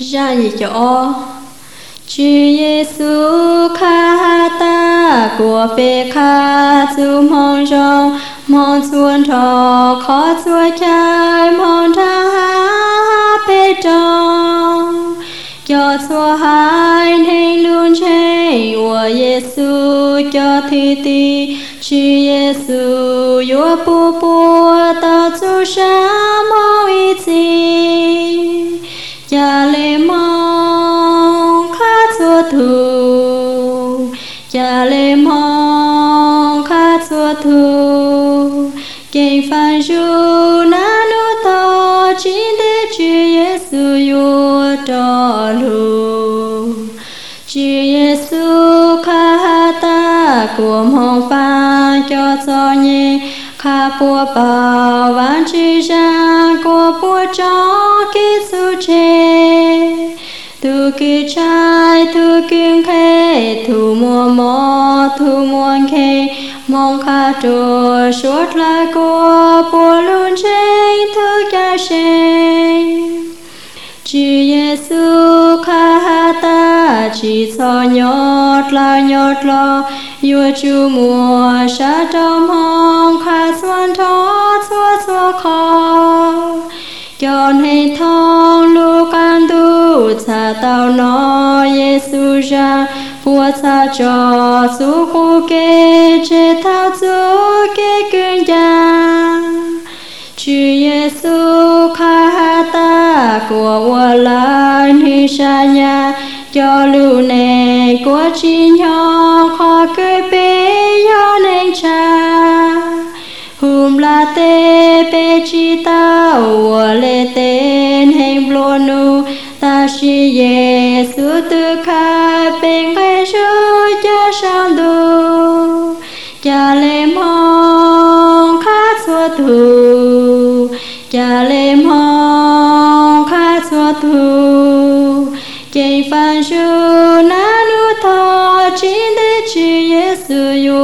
ra gì cho Chúa Giêsu kha ta của phê kha chú mong rong mong xuân trò khó chúa trái mong ta phê trong cho chúa hai nên luôn chế của Giêsu cho thi ti Chúa Giêsu yêu bố bố ta chú sa mong ý chí cha lê mong khá chúa thù cha lê mong khá chúa thù kinh phan du na nu to chín thế Chúa Giêsu yêu trò lù Chúa Giêsu khá ta của mong phan cho nhé khá bùa bảo vạn chư ra của bùa cho Kitsu chê tu kỳ trai tu kiêng khê tu mùa mò tu muôn khê mong khá trù suốt lại của bùa luôn chê tu cha chê Chúa Giêsu kha ta chỉ cho nhọt lo yêu chú mùa sa trong hong khá xuân thó xua khó cho hay thong lu can tu cha tao nó Giêsu ra vua cha cho su khu kê chế thao su kê cương gia Chúa Giêsu kha ta của vua lan hi sa nhà cho lưu nề của chi nhỏ khó cười bê yo nên cha hùm la tê bê chi tao vua lê tên hình lô nu ta si Giêsu tư kha bên cây chúa cho sang đu cha lê mong khá xua thù cha lê mong khá xua thù kinh phan du na nu to chín thế Chúa Giêsu